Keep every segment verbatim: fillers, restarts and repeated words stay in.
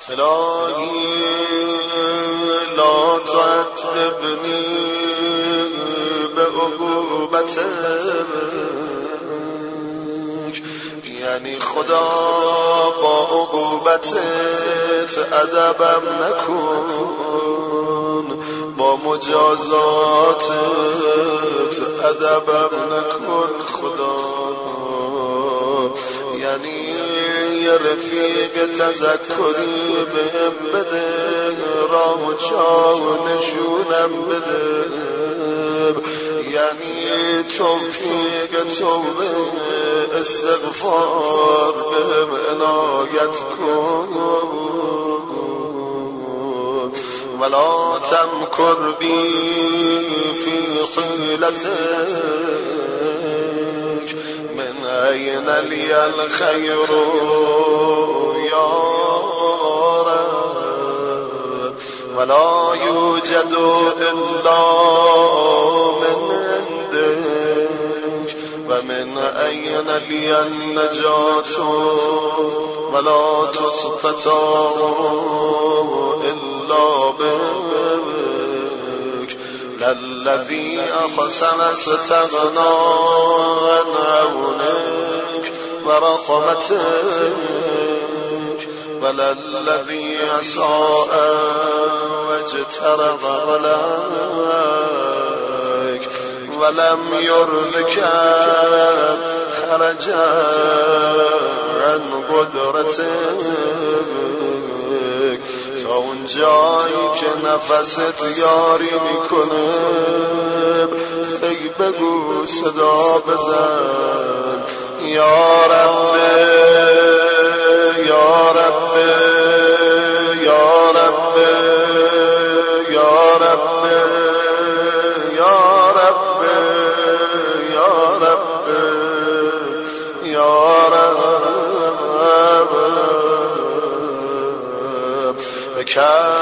الهی لا تعذبنی به عقوبتک، یعنی خدا با عقوبتت ادبم نکن، با مجازاتت ادبم نکن خدا. یعنی یه رفیق تذکری بهم بده، راه و جا و نشونم بده، یعنی توفیق توبه استغفار بهم عنایت کن. ولا تمکر بی فی حیلتک، من این لی الخیر یا رب، ولا یوجد الا من عندک، و من این لی النجات ولا تستطاع الا بک، للذی احسن استغنا عن عونک و رحمتک، وللذی اساء واجترأ عليک ولم یرضک خرج عن قدرتک. تا اون جایی که نفست یاری میکنه خیلی بگو، صدا بزن یا رب یا رب یا رب یا رب یا رب یا رب یا رب بك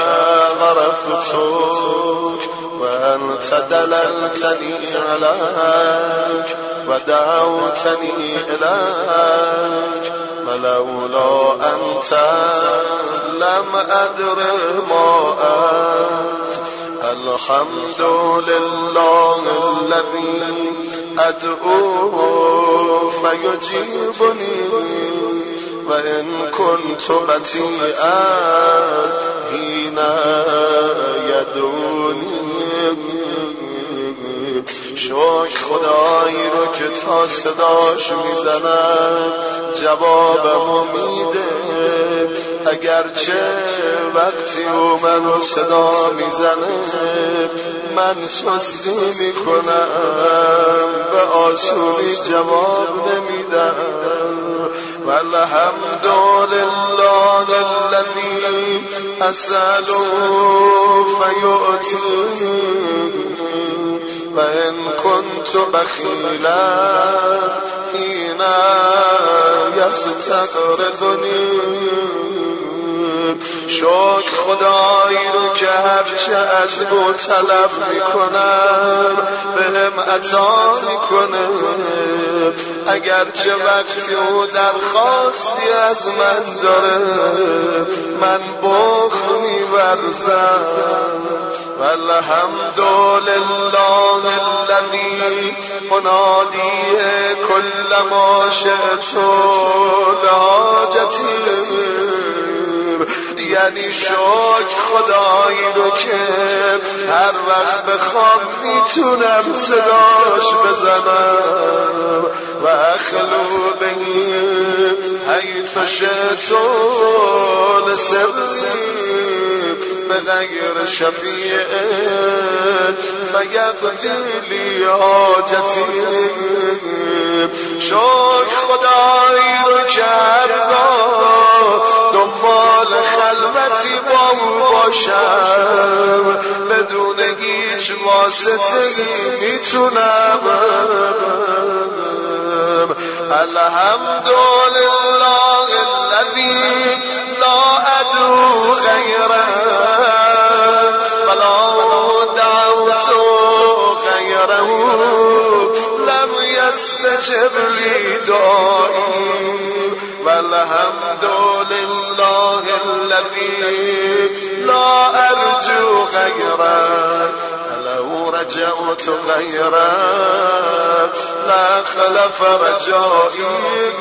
غرفتك وأنت دللتني عليك ودعوتني إليك، ولولا أنت لم أدر ما أنت. الحمد لله الذي أدعوه فيجيبني، وإن كنت بطيئا حين يدعوني. شکر خدایی رو که تا صداش میزنم جوابمو میده، اگرچه وقتی او منو صدا میزنه من سستی میکنم، به آسونی جواب نمیدم. والحمد لله الذي أسأل فيؤتيني، وإن كنت بخيلا حين يستقرضني. شکر خدایی رو که هرچه از او طلب میکنم بهم عطا میکنه، اگرچه وقتی او درخواستی از من داره من بخل می‌ورزم. والحمد لله الذي انادی كل ما شئت لحاجتی. یعنی شکر خدایی رو که هر وقت بخوام میتونم صداش بزنم. و اخلو بهی حیث شئت لسری بغیر شفیع فیقضی لی حاجتی. شکر خدایی رو که هرگاه دنبال خلوتی با او باشم بدون هیچ واسطه‌ای میتونم. الحمد لله الذي لا ادعو غیره ولا دعوت غیره لم يستجب لي دعائي. والحمد لله الذي لا أرجو غيره لو رجعت غيره لا خلف رجائي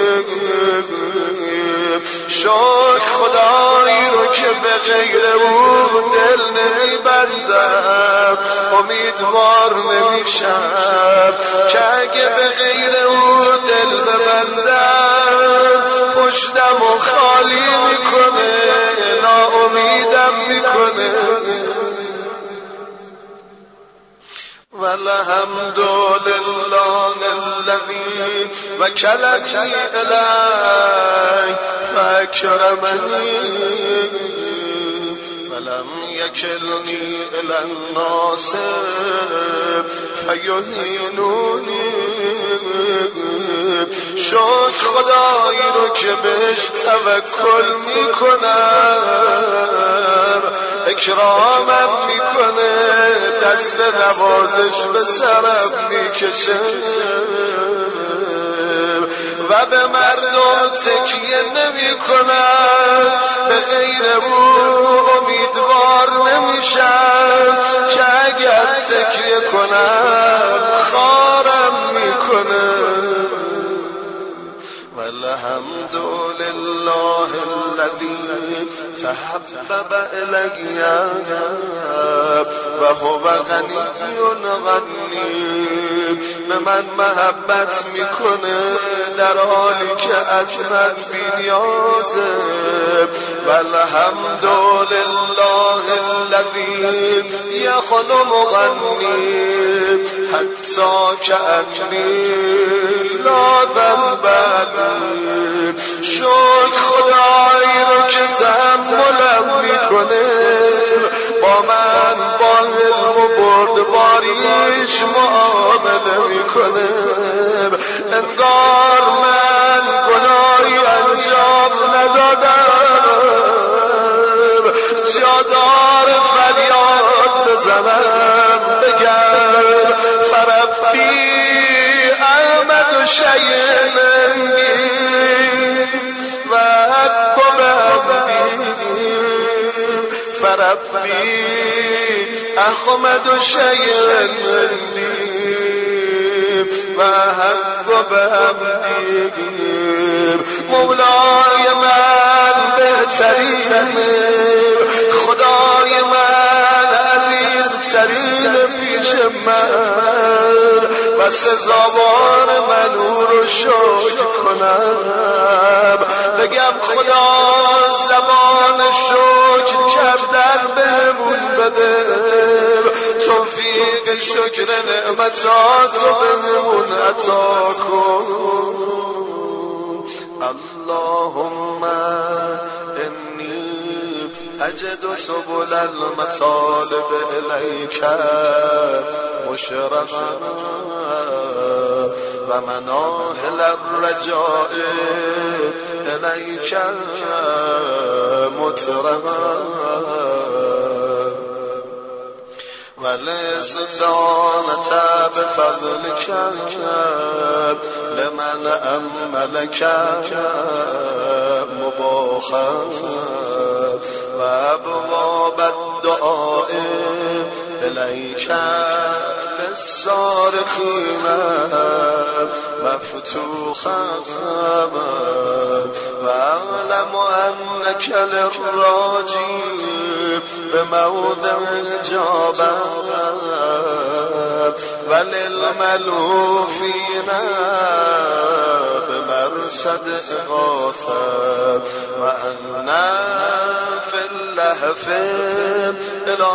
شکر خدایی رو که به غیر او دل نمیبندم امیدوار نمیشم که اگه به غیر او دل ببندم پشتم و خالی میکنه ناامیدم میکنه والحمد لله الذي وكلني إليه فأكرمني ولم يكلني إلى الناس فيهينوني شکر خدایی رو که بهش توکل میکنم اکرامم میکنه دست نوازش به سرم میکشه و به مردم تکیه نمیکنم به غیر او امیدوار نمیشم که اگر تکیه کنم خارم میکنه والحمد لله الذي تحبب إلي وهو غني غني به من محبت میکنه در حالی که از من بی‌نیازه والحمد لله الذي يخلقني حتى كأني لا ذنب لي شکر خدایی رو که تحملم میکنه با من با علم و بردباریش معامله میکنه انگار من گناهی انجام ندادم جادار فریاد بزنم بگم فربی احمد و شیء مندی و حق بهمدی فربی احمد و شیء مندی و حق بهمدی مولای من بهترین خدای من عزیز ترین پیش من و سزاوار من او رو شکر کنم بگم خدا زبان شکر کردن بهمون بده توفیق شکر نعمتات رو بهمون عطا کن اللهم انی اجد سبل المطالب الیک مشرقا و مناهل الرجاء الیک مترقا والاستعانة بفضلك لمن أملك مباخا وأبواب الدعاء إليك للصارخين مفتوحا وأعلم أنك للراجي بموضع الإجابة وللملوفين بمرصد إغاثة وأنا في اللهف إلى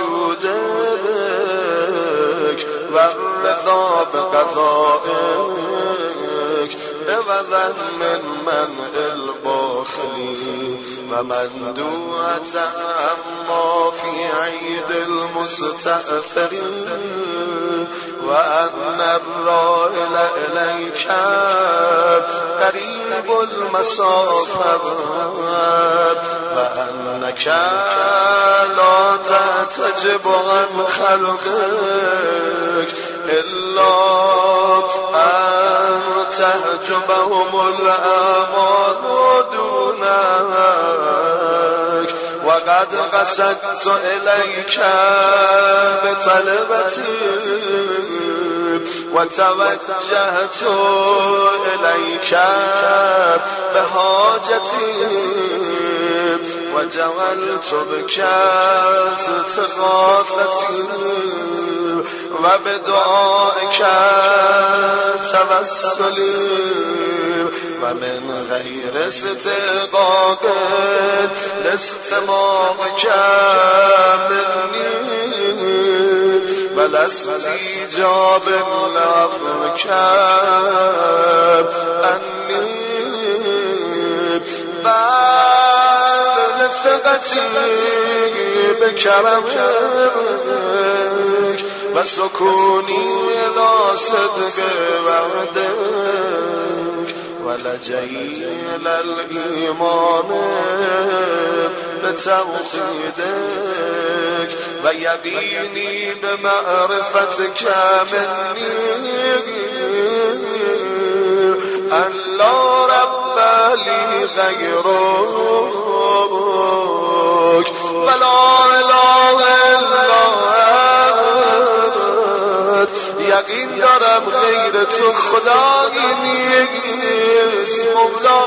جودك والرضا بقضائك عوضا من منع البخل ومندوعة عما في عيد المستأثر وأن الرائل إليك قريب المسافة وأنك لا تحتجب عن خلقك إلا أن تحجبهم الأعمال دونها وقد قصدت إليك بطلبتي وتوجهت إليك بحاجتي وجعلت بك استغاثتي وبدعائك توسلي ومن غير استحقاق لاستماعك مني ولا استجاب لعفوك عني بل لثقتي بكرمك وسكوني إلى صدق وعدك ولجئي إلى الإيمان بتوحيدك ويقيني بمعرفتك مني أن لا رب لي غيرك ولا إله إلا أنت یقین دارم غیر تو خدایی نیست مولا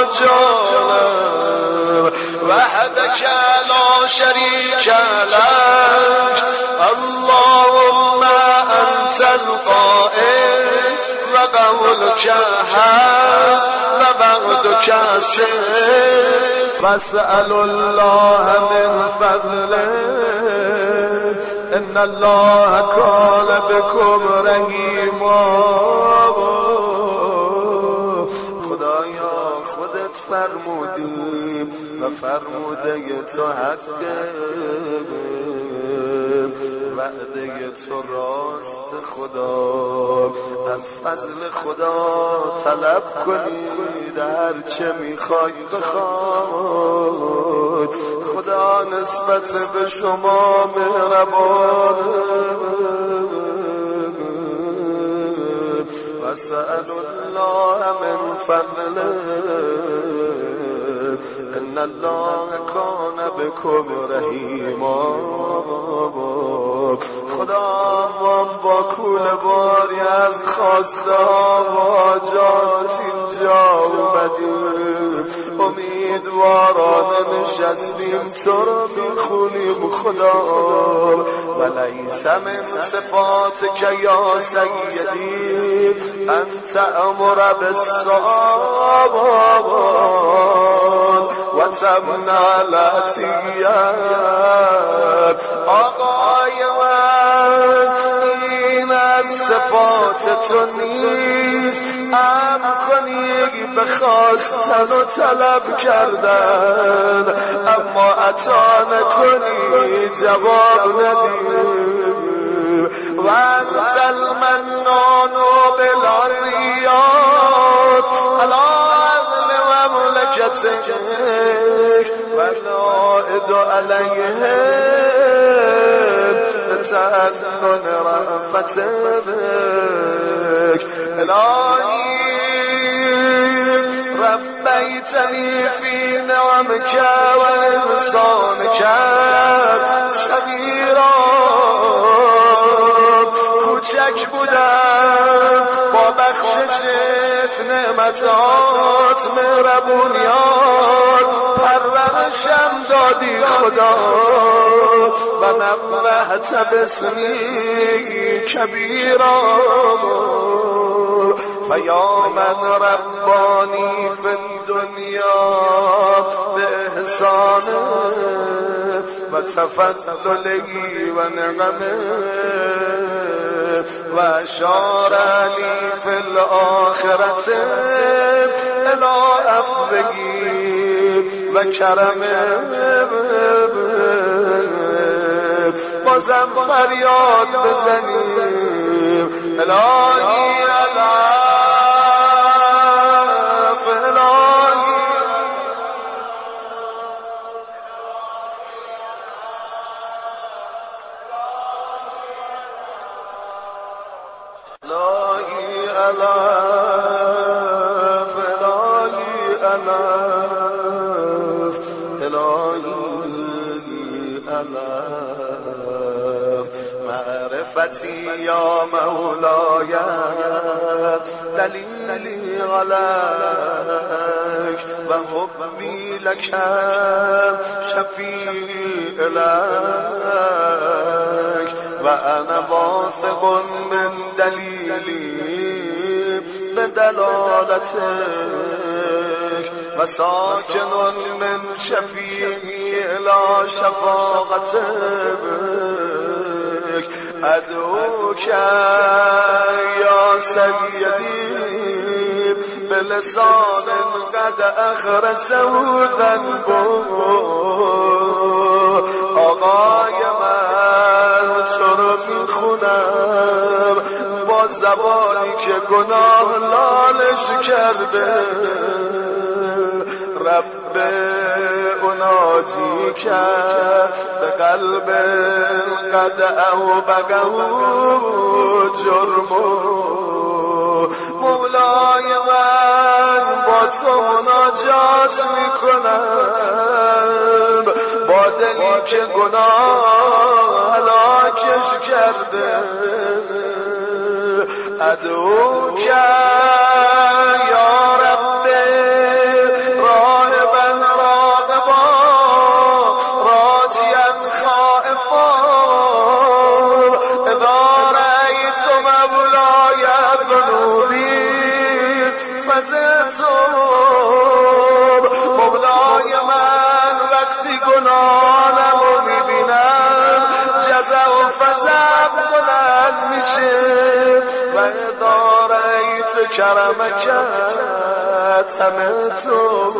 جانم وحدك لا شريك لك اللهم أنت القائل وقولك حق ووعدك صدق واسأل الله من فضله ان الله كان بكم رحیما. خدایا خودت فرمودی و فرموده تو حقه، وعده تو راست. خدا از فضل خدا طلب کنید هر چه میخوای بخواد. خدا نسبت به شما مهربانه. واسأل الله من فضله ان الله كان بكم رحیما. خدا ما با کول باری از خواسته ها و حاجات اینجا اومدیم، امیدوارانه نشستیم تو رو میخونیم. خدا و لیس من صفاتک یا سیدی ان تأمر بالصواب و تمنع العطیت. آقای من این از صفات تو نیست، امر کنی به خواستن و طلب کردن، اما عطا نکنی جواب ندی. و انت المنان بالعطیات علی اهل مملکتک و العائد علیهم بتأذن رأفتك. الهی ربیتنی فی نعمک و انسانک صغیرا. کوچک بودم با بخششت نعمتات مهربونیات پرورشم دادی خدا. و نبهت بسمی کبیرا. فیا من ربانی فی الدنیا به احسانه و تفضلی و نعمه و اشار علی فی الاخرت الی عفوی و کرمه. بازم فریاد بزنیم الهی العفو الهی. الهی العفو الهی العفو الهی الف معرفتی یا مولاي دلیلی عليك و حبی لك شفیع لك و انا واثق من دلیلی بدلالتك و ساکن من شفیعی الى شفاعتك ادعوك یا سیدی بلسان قد اخرسه ذنبه آقای من تو رو میخونم با زبانی که گناه لالش کرده رب اناجی کرد به قلب قد اوبقه جرمو مولای من با تو مناجات میکنم با دلی که گناه هلاکش کرده ادعو کرد یا رب راهبا راغبا راجیا خائفا اذا رأیت مولاي ذنوبی فزعتم مولای من وقتی گناهانمو میبینم جزع و فزع بلند میشه و اذا رأیت کرمک تمتم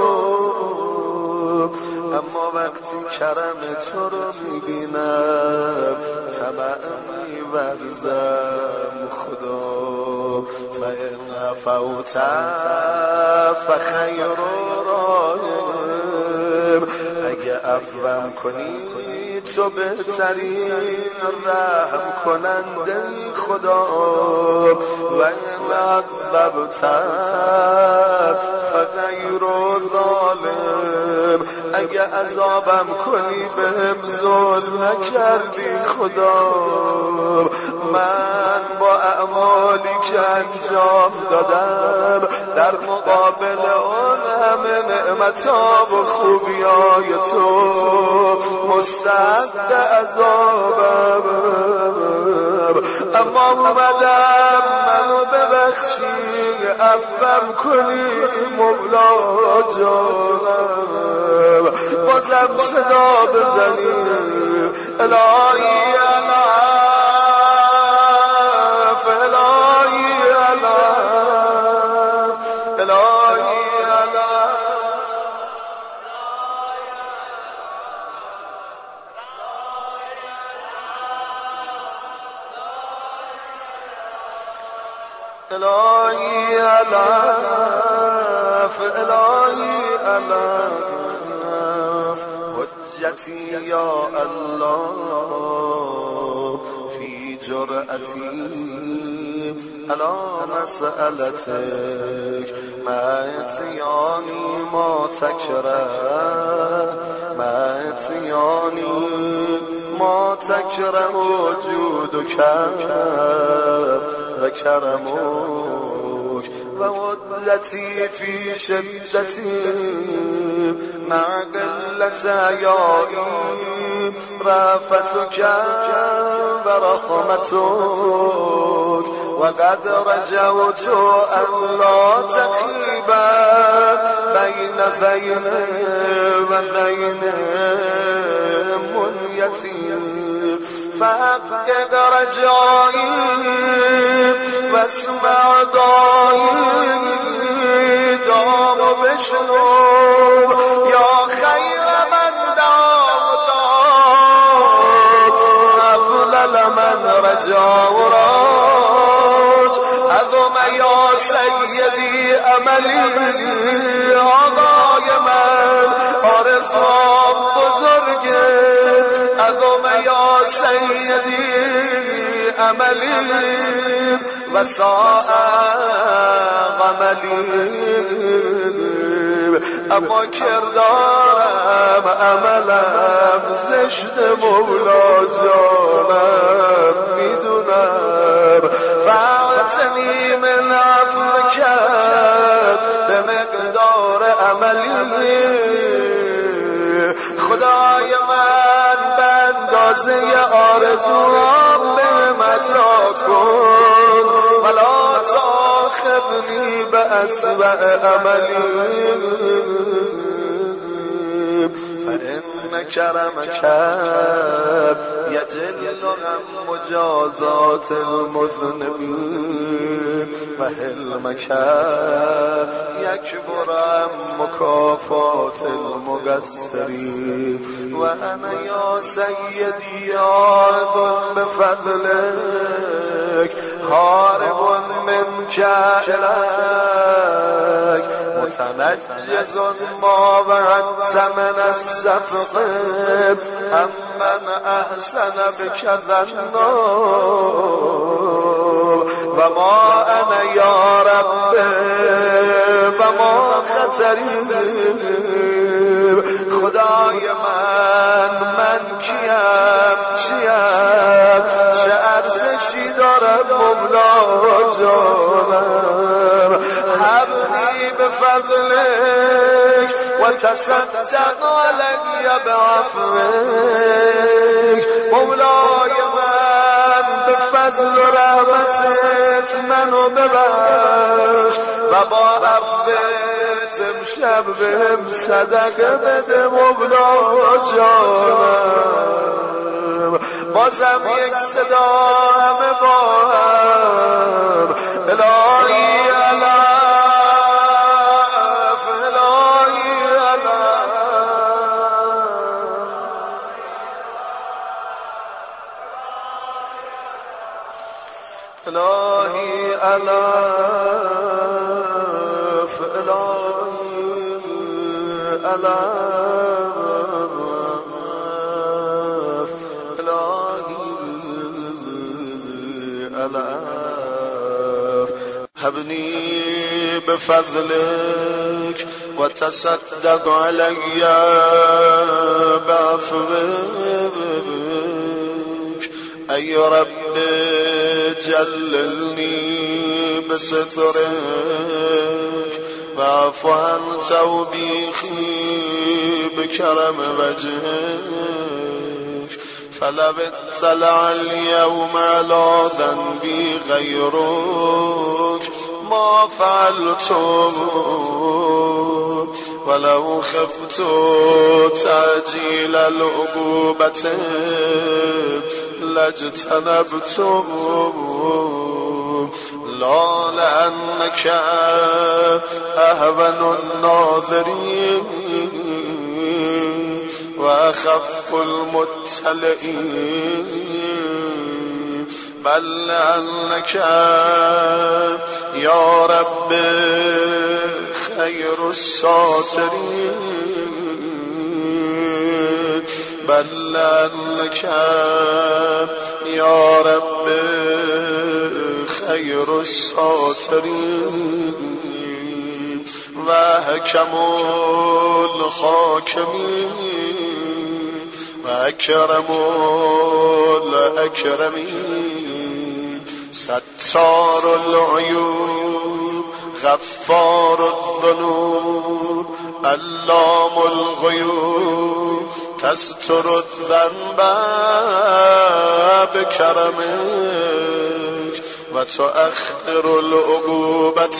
اما وقتی کرم تو رو میبینم طمع میورزم خدا فإن فوت فخیر راهم اگه عفوم کنی تو بهترین رحم کننده خدا و این عذبت فغیر ظالم اگه عذابم کنی بهم ظلم نکردی خدا من با اعمالی که انجام دادم در مقابل اون همه نعمتها و خوبیای تو مستعد عذابم اما اومدم منو ببخشی عفوم کنی مولا جانم بازم صدا بزنی الهی الف الهی الف الهی الهی الف الهی الف حجتی یا الله فی جرأتی علی مسألتک مع اتیانی ما تکره مع اتیانی ما تکره وجودک و کرمک و عدلتی فی شدتی مع قلت حیایی رأفتک و رحمتک و قد رجوت ان لا تخیب بین ذین و ذین منیتی فحقق رجایی واسمع دعایی دام و بشنو یا خیر من دام دام افضل من رجا و راج عظم یا سیدی عملی آقای من آرزوام بزرگه عظم یا سیدی عملی و ساء عملی اما کردارم عملم زشت مولا جانم میدونم فاعتنی من عفوک به مقدار عملی خدای من به اندازه آرزوام به متا کن ولا تآخذنی به اسوأ عملی فإن کرمک یجل عن مجازات المذنبین و حلمک یکبر عن مکافات المقصرین و انا یا سیدی عائد بفضلک هارب منک الیک متنجز ما وعدت من السفق امن احسن بک ظنا و ما انا یا رب و ما خطری خدای من من کیم چیم چه ارزشی دارم مولا جانم حبلی بفضلک و تصدق علی بعفوک مولای من به فضل و رحمتت منو ببخش و با عفوت امشب بهم صدقه بده مولا جانم بازم یک صدا همه با هم الهی الف الهی الف الهی الف الهی الف هبني بفضلك وتصدق علي بعفوك أي رب جللني بسترك واعف عن توبيخي بكرم وجهك فلو اطلع اليوم على ذنبي غيرك ما فعلته ولو خفت تعجيل العقوبة لاجتنبته لا لأنك أهون الناظرين وأخف المطلعين بل لأنك يا رب خير الساترين بل لأنك يا رب خير الساترين وحكم الحاكمين وأكرم الأكرمين ستار العيوب غفار الذنوب علام الغيوب تستر الذنب بكرمك وتؤخر العقوبة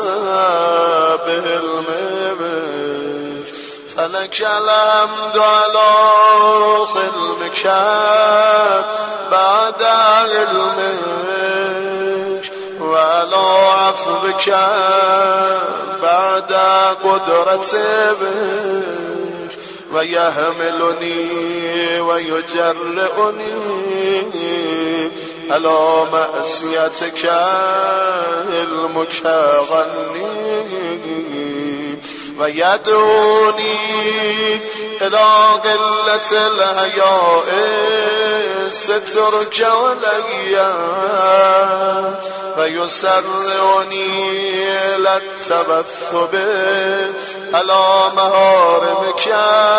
بعلمك فلك الحمد على حلمك بعد علمك وعلى عفوك بعد قدرتك ويحملني ويجرئني على معصيتك علمك غني ويدعوني إلى قلة الحياء سترك علي ويسرعني إلى التبثب علا محارمک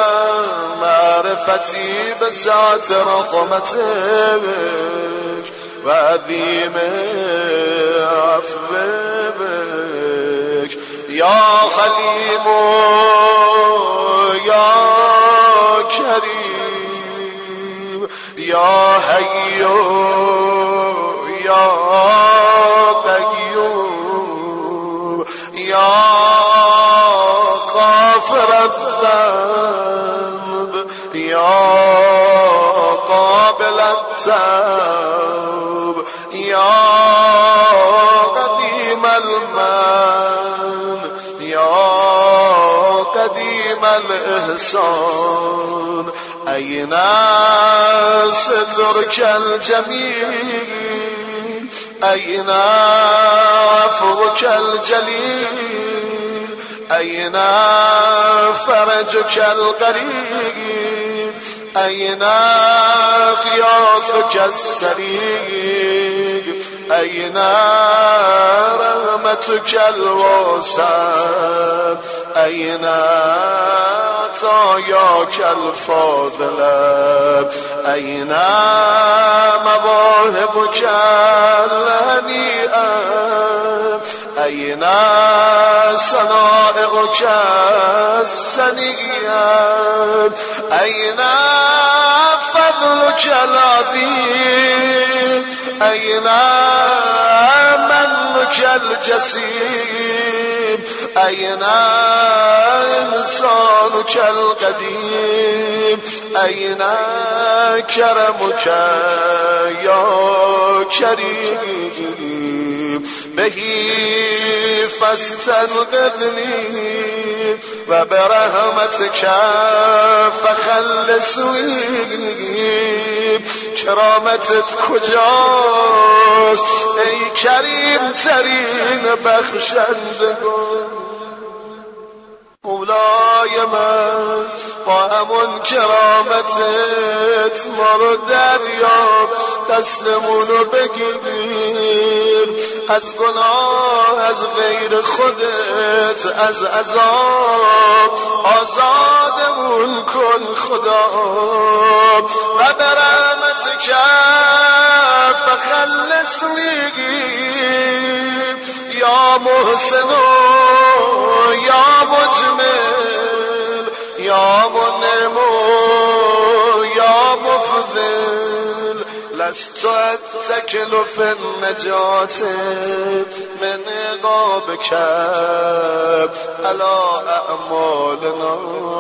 معرفتی به ذات رحمتک و عظیم عفوک یا خلیم یا کریم یا حی یا قیوم یا غافر الذنب یا قابل التوب یا قدیم المن یا قدیم الاحسان این سترک الجمیل این عفوک الجلیل این فرجک القریب این غیاثک السریع این رحمتک الواسع این عطایاک الفاضله این مواهبک الهنیئه این صنائعک السنیه این فضلک العظیم این منک الجسیم این احسانک القدیم این کرمک یا کریم بهی فاستنقذنی و برحمتک فخلصنی کرامتت کجاست ای کریم ترین بخشندگان مولای من با همون کرامتت ما رو دریاب دستمونو بگیر از گناه از غیر خودت از عذاب آزادمون کن خدا و برحمتک فخلصنی یا محسن یا مجمل یا منعم یا مفضل لست اتکل فی النجات من عقابک علی اعمالنا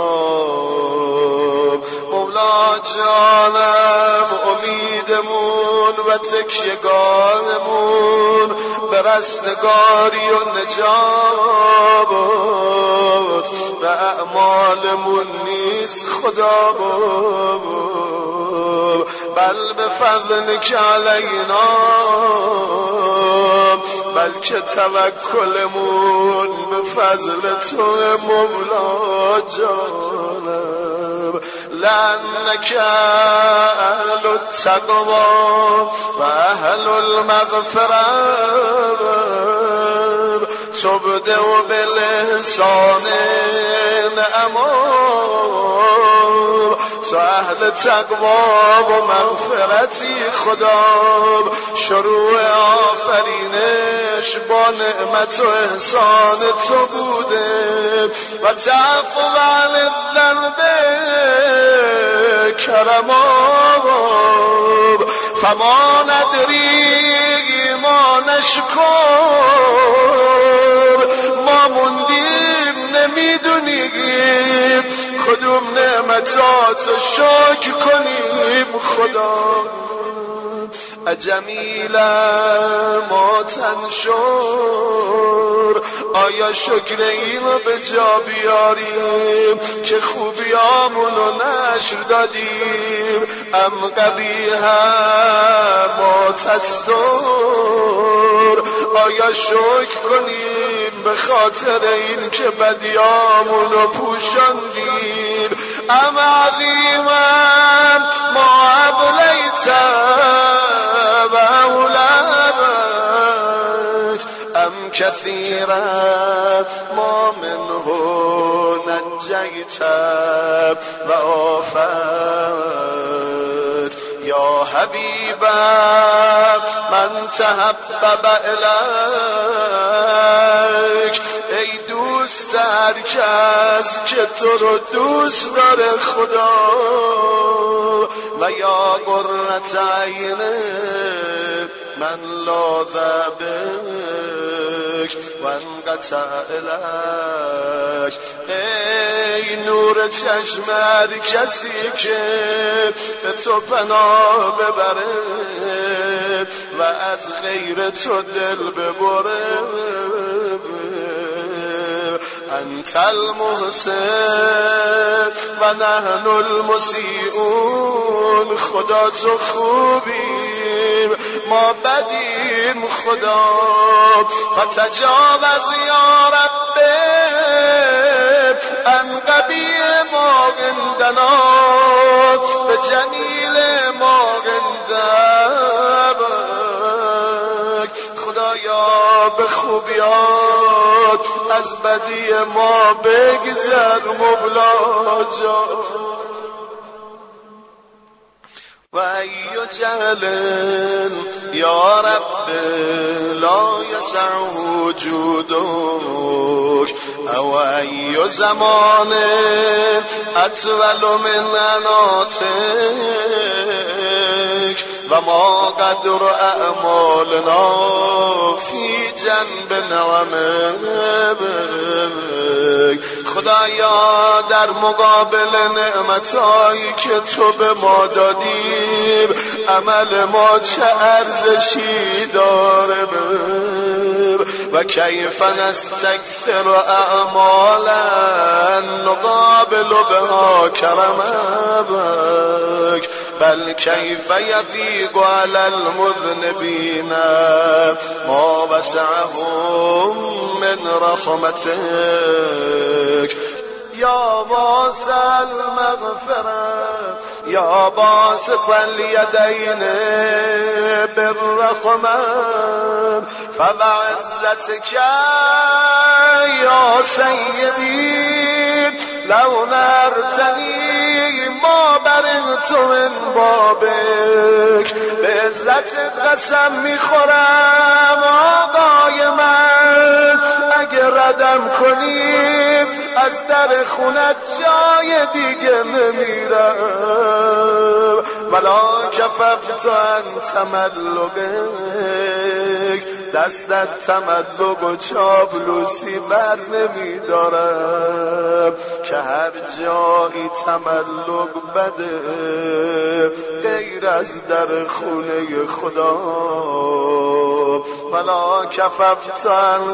مولا جانم امیدمون و تکیهگاهمون به رستگاری و نجات و اعمالمون نیست خدا بل به فضلک علینا بلکه توکلمون به فضل تو مولا جانم لأنك أهل التقوى وأهل المغفرة تبدأ بالإحسان نعمار تو اهل تقوا و مغفرتی خدا شروع آفرینش با نعمت و احسان تو بوده و تعفو عن الذنب کرماب فما ندری ما نشکر ما موندیم نمیدونیم کدوم نعمتات شکر کنیم خدا اجمیلم ما تنشر آیا شکر اینو به جا بیاریم که خوبیامونو نشر دادیم ام قبیحم ما تستر آیا شکر کنیم به خاطر این که بدیامونو پوشاندیم ام عظیمم ما ابلیتم و اولمت ام كثيرا ما منه نجيت وآفت يا حبيبا من تحبب إليك ای دوست هر کس که تو رو دوست داره خدا و یا قرة عین من لاذ بک و انقطع الیک ای نور چشم هر کسی که به تو پناه ببره و از غیر تو دل ببره انت المحسن و نحن المسیئون خدا تو خوبیم ما بدیم خدا فتجاوز یا رب عن قبیح ما عندنا به جمیل ما عندك خدایا به خوبیات از بدی ما بگذر مولا جان و ای جهل یا رب لا یسع وجودک او ای زمان اطول من اناتک و ما قدر اعمالنا فی جنب نعمک خدایا در مقابل نعمتایی که تو به ما دادیم عمل ما چه ارزشی داره و کیف نستکثر اعمالا نقابل بها کرمک بل کیف یضیق علی المذنبین ما وسعهم من رحمتک یا واسع المغفرة یا باسط الیدین بالرحمة فبعزتك یا سیدی لو نرتنی ما برئت من بابک به عزت قسم میخورم آقای من اگه ردم کنید از در خونت جای دیگه نمیرم ولا کففت عن تملقک دست از تملق و چاپلوسی بر نمیدارم که هر جایی تملق بده غیر از در خونه خدا ولا کففت عن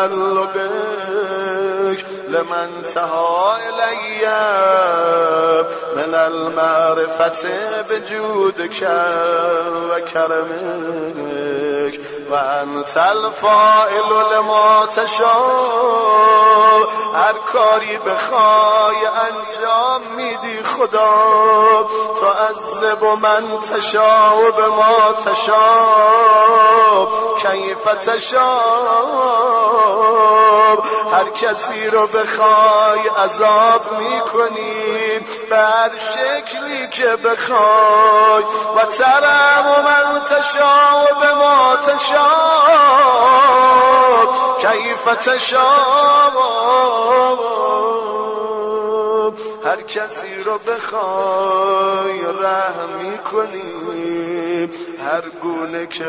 تملقک لمن تها الی من المعرفت بجودک و کرمک و انت الفاعل لما تشاء هر کاری بخوای انجام میدی خدا تعذب من تشاء به ما تشاء کیف تشاء هر کسی رو بخوای عذاب میکنی به هر شکلی که بخوای و ترم من تشاء به ما تشاء کیف تشاء هر کسی رو بخوای رحم میکنی هر گونه که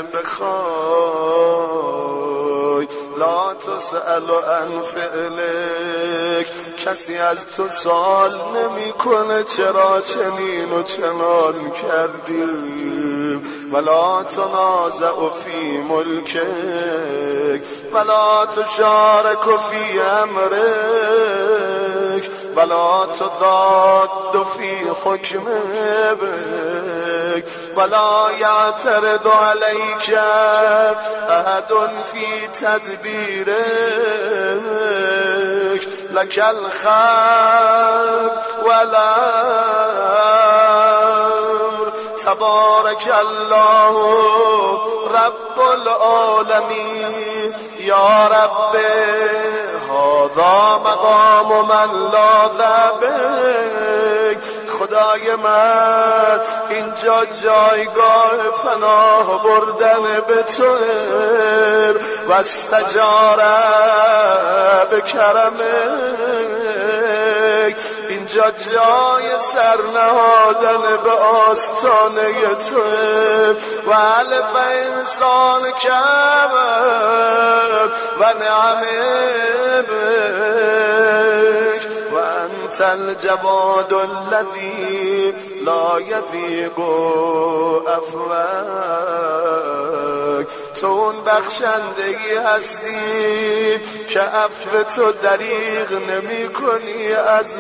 بخوای لا تسأل عن فعلک کسی از تو سوال نمیکنه چرا چنین و چنان کردی ولا تنازع فی ملکک ولا تشارک فی امرک ولا تضاد فی حکمک ولا یعترض علیک احد فی تدبیرک لک الخیر والامر تبارک الله رب العالمین. یا رب هذا مقام من لاذ بک، خدای من اینجا جایگاه پناه بردن به تو و استجار به کرمک، اینجا جای سرنهادن به آستانه تو و الف انسان کم و نعمه بک و انت الجواد الذی لا یضیق عفوک. تو اون بخشندگی هستی که عفو تو دریغ نمی کنی از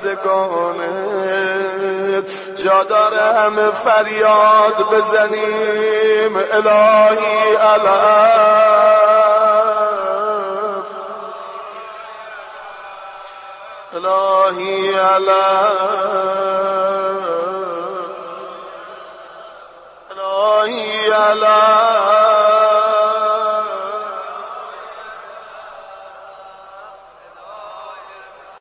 بندگانت. جا داره همه فریاد بزنیم الهی علم، الهی علم، الهی علم.